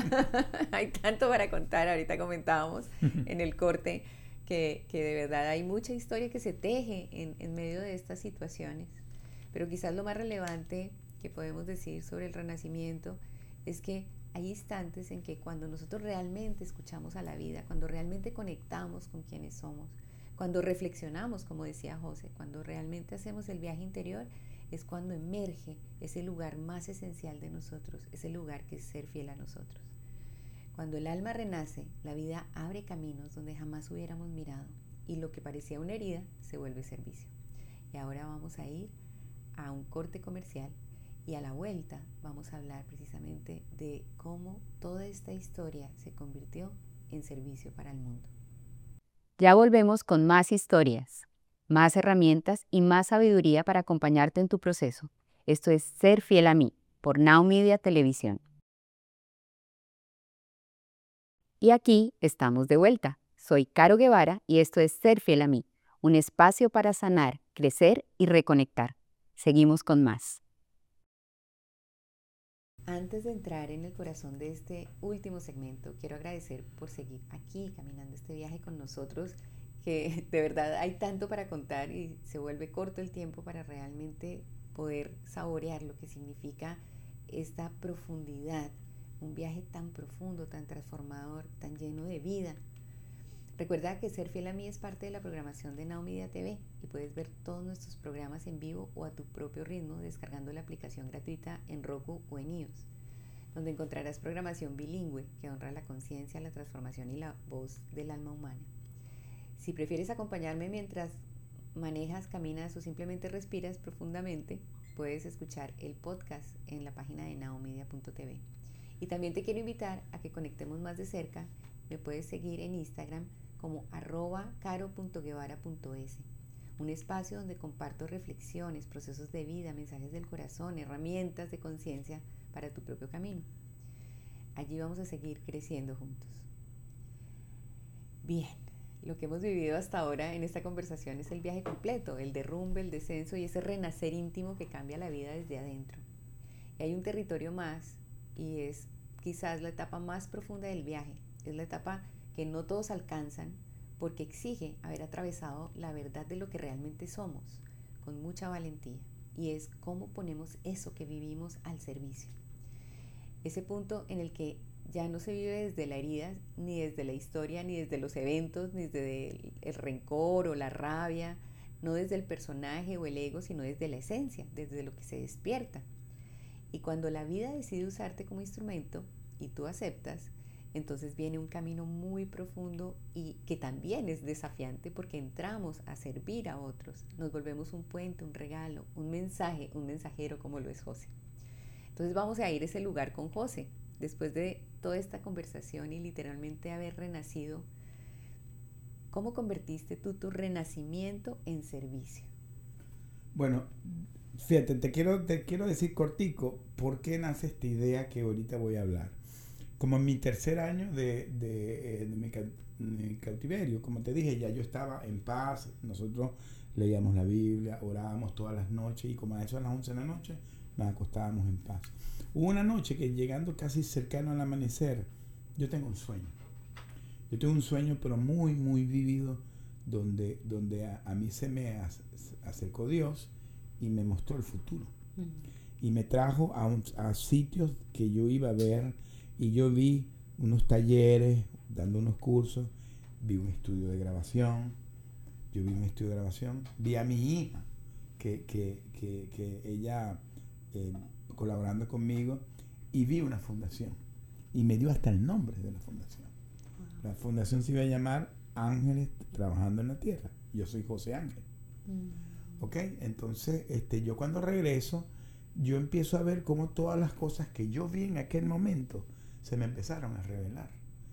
Hay tanto para contar. Ahorita comentábamos en el corte que, que de verdad hay mucha historia que se teje en, en medio de estas situaciones. Pero quizás lo más relevante que podemos decir sobre el Renacimiento es que hay instantes en que cuando nosotros realmente escuchamos a la vida, cuando realmente conectamos con quienes somos, cuando reflexionamos, como decía José, cuando realmente hacemos el viaje interior, es cuando emerge ese lugar más esencial de nosotros, ese lugar que es ser fiel a nosotros. Cuando el alma renace, la vida abre caminos donde jamás hubiéramos mirado y lo que parecía una herida se vuelve servicio. Y ahora vamos a ir a un corte comercial y a la vuelta vamos a hablar precisamente de cómo toda esta historia se convirtió en servicio para el mundo. Ya volvemos con más historias, más herramientas y más sabiduría para acompañarte en tu proceso. Esto es Ser Fiel a Mí, por Now Media Televisión. Y aquí estamos de vuelta. Soy Caro Guevara y esto es Ser Fiel a Mí, un espacio para sanar, crecer y reconectar. Seguimos con más. Antes de entrar en el corazón de este último segmento, quiero agradecer por seguir aquí, caminando este viaje con nosotros, que de verdad hay tanto para contar y se vuelve corto el tiempo para realmente poder saborear lo que significa esta profundidad, un viaje tan profundo, tan transformador, tan lleno de vida. Recuerda que Ser Fiel a Mí es parte de la programación de Now Media T V y puedes ver todos nuestros programas en vivo o a tu propio ritmo descargando la aplicación gratuita en Roku o en iOS, donde encontrarás programación bilingüe que honra la conciencia, la transformación y la voz del alma humana. Si prefieres acompañarme mientras manejas, caminas o simplemente respiras profundamente, puedes escuchar el podcast en la página de now media punto t v. Y también te quiero invitar a que conectemos más de cerca. Me puedes seguir en Instagram como arroba caro punto guevara punto es, un espacio donde comparto reflexiones, procesos de vida, mensajes del corazón, herramientas de conciencia para tu propio camino. Allí vamos a seguir creciendo juntos. Bien, lo que hemos vivido hasta ahora en esta conversación es el viaje completo, el derrumbe, el descenso y ese renacer íntimo que cambia la vida desde adentro. Y hay un territorio más y es quizás la etapa más profunda del viaje. Es la etapa que no todos alcanzan porque exige haber atravesado la verdad de lo que realmente somos con mucha valentía, y es cómo ponemos eso que vivimos al servicio. Ese punto en el que ya no se vive desde la herida, ni desde la historia, ni desde los eventos, ni desde el rencor o la rabia, no desde el personaje o el ego, sino desde la esencia, desde lo que se despierta. Y cuando la vida decide usarte como instrumento y tú aceptas, entonces viene un camino muy profundo y que también es desafiante porque entramos a servir a otros. Nos volvemos un puente, un regalo, un mensaje, un mensajero como lo es José. Entonces vamos a ir a ese lugar con José. Después de toda esta conversación y literalmente haber renacido, ¿cómo convertiste tú tu renacimiento en servicio? Bueno, fíjate, te quiero, te quiero decir cortico por qué nace esta idea que ahorita voy a hablar. Como en mi tercer año de, de, de, mi, de mi cautiverio, como te dije, ya yo estaba en paz. Nosotros leíamos la Biblia, orábamos todas las noches y como a eso a las once de la noche nos acostábamos en paz. Hubo una noche que llegando casi cercano al amanecer, yo tengo un sueño. Yo tengo un sueño pero muy, muy vívido donde, donde a, a mí se me acercó Dios y me mostró el futuro. Mm. Y me trajo a, un, a sitios que yo iba a ver. Y yo vi unos talleres, dando unos cursos, vi un estudio de grabación, yo vi un estudio de grabación, vi a mi hija, que, que, que, que ella eh, colaborando conmigo, y vi una fundación. Y me dio hasta el nombre de la fundación. Uh-huh. La fundación se iba a llamar Ángeles Trabajando en la Tierra. Yo soy José Ángel. Uh-huh. ¿Ok? Entonces, este, yo cuando regreso, yo empiezo a ver cómo todas las cosas que yo vi en aquel momento se me empezaron a revelar.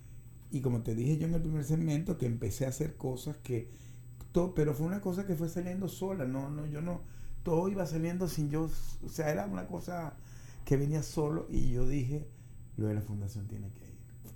Y como te dije yo en el primer segmento, que empecé a hacer cosas que todo, pero fue una cosa que fue saliendo sola, no, no, yo no, todo iba saliendo sin yo, o sea, era una cosa que venía solo, y yo dije, lo de la fundación tiene que ir.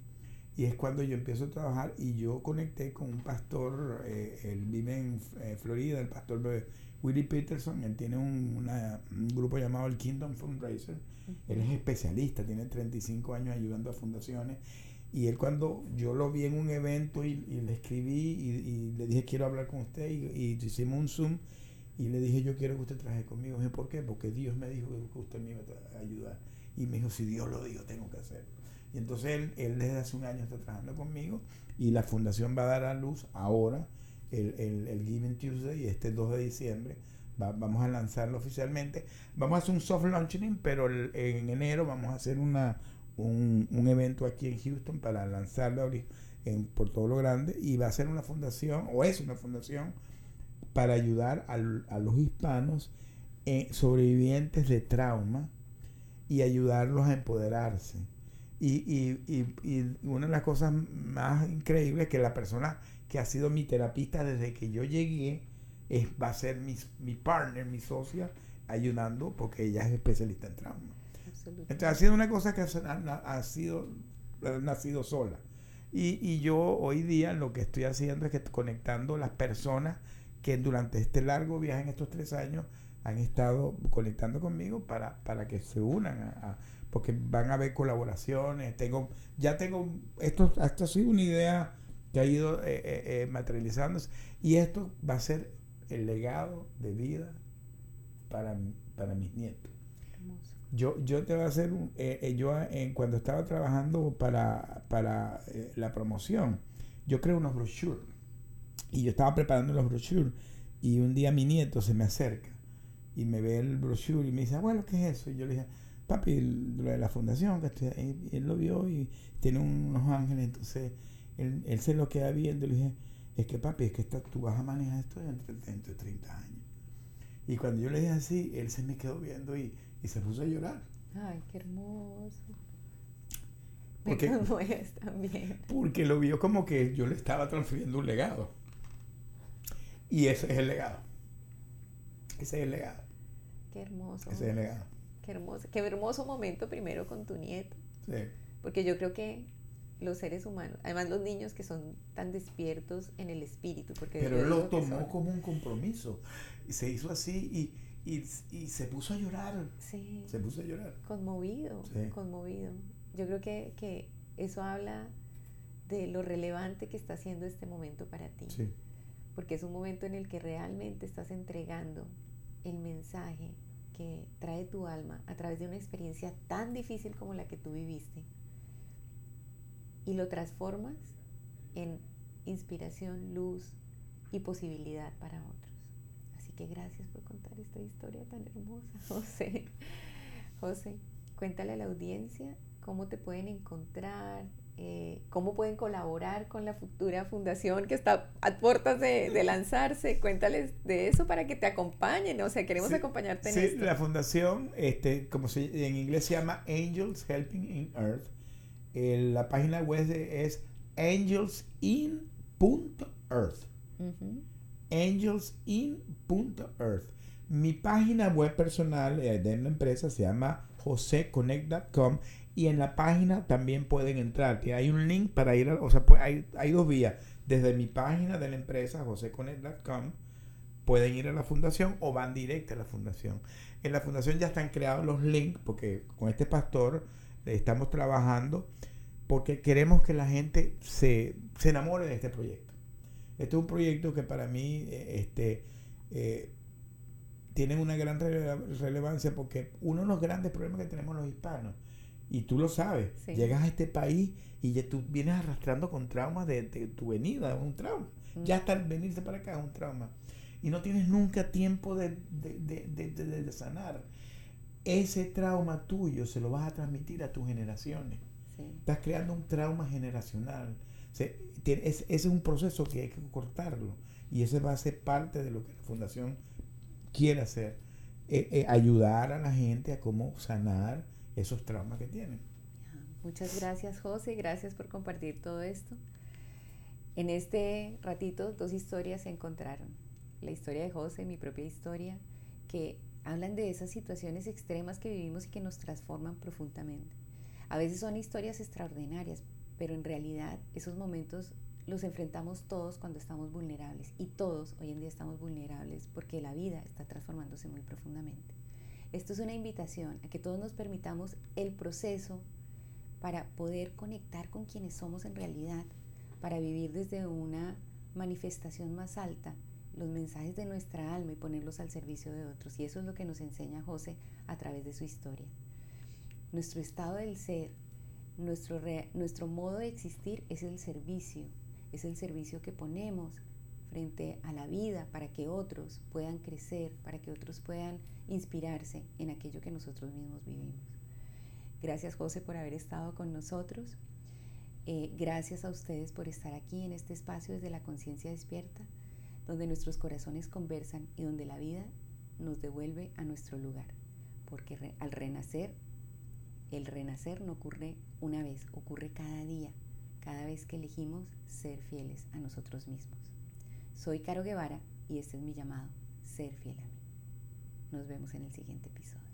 Y es cuando yo empiezo a trabajar y yo conecté con un pastor, eh, él vive en eh, Florida, el pastor Willie Peterson. Él tiene un, una, un grupo llamado el Kingdom Fundraiser. Uh-huh. Él es especialista, tiene treinta y cinco años ayudando a fundaciones. Y él, cuando yo lo vi en un evento y, y le escribí y, y le dije, quiero hablar con usted, y, y hicimos un Zoom y le dije, yo quiero que usted trabaje conmigo. Y dije, ¿por qué? Porque Dios me dijo que usted me iba a ayudar. Y me dijo, si Dios lo dijo, tengo que hacerlo. Y entonces él, él desde hace un año está trabajando conmigo, y la fundación va a dar a luz ahora el, el, el Giving Tuesday, este dos de diciembre. Va, vamos a lanzarlo oficialmente. Vamos a hacer un soft launching, pero el, en enero vamos a hacer una, un, un evento aquí en Houston para lanzarlo en, por todo lo grande, y va a ser una fundación, o es una fundación, para ayudar al, a los hispanos eh, sobrevivientes de trauma y ayudarlos a empoderarse. Y, y, y, y una de las cosas más increíbles es que la persona que ha sido mi terapista desde que yo llegué es, va a ser mi, mi partner, mi socia, ayudando, porque ella es especialista en trauma. Entonces ha sido una cosa que ha, ha, ha sido ha nacido sola. Y, y yo hoy día lo que estoy haciendo es que conectando las personas que durante este largo viaje, en estos tres años, han estado conectando conmigo para, para que se unan a, a, porque van a haber colaboraciones. Tengo, ya tengo, esto, esto ha sido una idea que ha ido eh, eh, eh, materializándose, y esto va a ser el legado de vida para, para mis nietos. Hermoso. Yo, yo te voy a hacer un, eh, eh, yo eh, cuando estaba trabajando para, para eh, la promoción, yo creo unos brochures, y yo estaba preparando los brochures, y un día mi nieto se me acerca y me ve el brochure y me dice, abuelo, ¿qué es eso? Y yo le dije, papi, lo de la fundación, que estoy ahí. Y él lo vio y tiene unos ángeles, entonces él, él se lo queda viendo y le dije, es que papi, es que esta, tú vas a manejar esto dentro, dentro de treinta años. Y cuando yo le dije así, él se me quedó viendo y, y se puso a llorar. Ay, qué hermoso. Porque, me conmueves también. Porque lo vio como que yo le estaba transfiriendo un legado. Y ese es el legado. Ese es el legado. Qué hermoso. Ese es el legado. Qué hermoso. Qué hermoso momento primero con tu nieto. Sí. Porque yo creo que los seres humanos, además los niños que son tan despiertos en el espíritu. Porque Pero él lo tomó como un compromiso. Y se hizo así y, y, y se puso a llorar. Sí. Se puso a llorar. Conmovido. Sí. Conmovido. Yo creo que, que eso habla de lo relevante que está siendo este momento para ti. Sí. Porque es un momento en el que realmente estás entregando el mensaje que trae tu alma a través de una experiencia tan difícil como la que tú viviste, y lo transformas en inspiración, luz y posibilidad para otros. Así que gracias por contar esta historia tan hermosa, José. José, cuéntale a la audiencia cómo te pueden encontrar, eh, cómo pueden colaborar con la futura fundación que está a puertas de, de lanzarse. Cuéntales de eso para que te acompañen. O sea, queremos sí, acompañarte en sí, esto. Sí, la fundación, este, como se, en inglés se llama Angels Helping in Earth. Eh, la página web es angels in punto earth. Uh-huh. angels in punto earth. Mi página web personal eh, de la empresa se llama jose connect punto com, y en la página también pueden entrar. Hay un link para ir, a, o sea, pues hay, hay dos vías. Desde mi página de la empresa, jose connect punto com, pueden ir a la fundación o van directo a la fundación. En la fundación ya están creados los links, porque con este pastor eh, estamos trabajando porque queremos que la gente se, se enamore de este proyecto. Este es un proyecto que para mí este, eh, tiene una gran rele- relevancia, porque uno de los grandes problemas que tenemos los hispanos, y tú lo sabes, sí. Llegas a este país y ya tú vienes arrastrando con traumas de, de tu venida, es un trauma. Mm. Ya hasta venirse para acá es un trauma. Y no tienes nunca tiempo de, de, de, de, de, de sanar. Ese trauma tuyo se lo vas a transmitir a tus generaciones. Sí. Estás creando un trauma generacional. O sea, ese es, es un proceso que hay que cortarlo. Y ese va a ser parte de lo que la fundación quiere hacer. Eh, eh, ayudar a la gente a cómo sanar esos traumas que tienen. Muchas gracias, José. Gracias por compartir todo esto. En este ratito, dos historias se encontraron. La historia de José, mi propia historia, que hablan de esas situaciones extremas que vivimos y que nos transforman profundamente. A veces son historias extraordinarias, pero en realidad esos momentos los enfrentamos todos cuando estamos vulnerables, y todos hoy en día estamos vulnerables porque la vida está transformándose muy profundamente. Esto es una invitación a que todos nos permitamos el proceso para poder conectar con quienes somos en realidad, para vivir desde una manifestación más alta los mensajes de nuestra alma y ponerlos al servicio de otros. Y eso es lo que nos enseña José a través de su historia. Nuestro estado del ser, nuestro, re, nuestro modo de existir es el servicio, es el servicio que ponemos frente a la vida para que otros puedan crecer, para que otros puedan inspirarse en aquello que nosotros mismos vivimos. Gracias, José, por haber estado con nosotros. Eh, gracias a ustedes por estar aquí en este espacio desde la conciencia despierta, donde nuestros corazones conversan y donde la vida nos devuelve a nuestro lugar. Porque re, al renacer, el renacer no ocurre una vez, ocurre cada día, cada vez que elegimos ser fieles a nosotros mismos. Soy Caro Guevara y este es mi llamado, ser fiel a mí. Nos vemos en el siguiente episodio.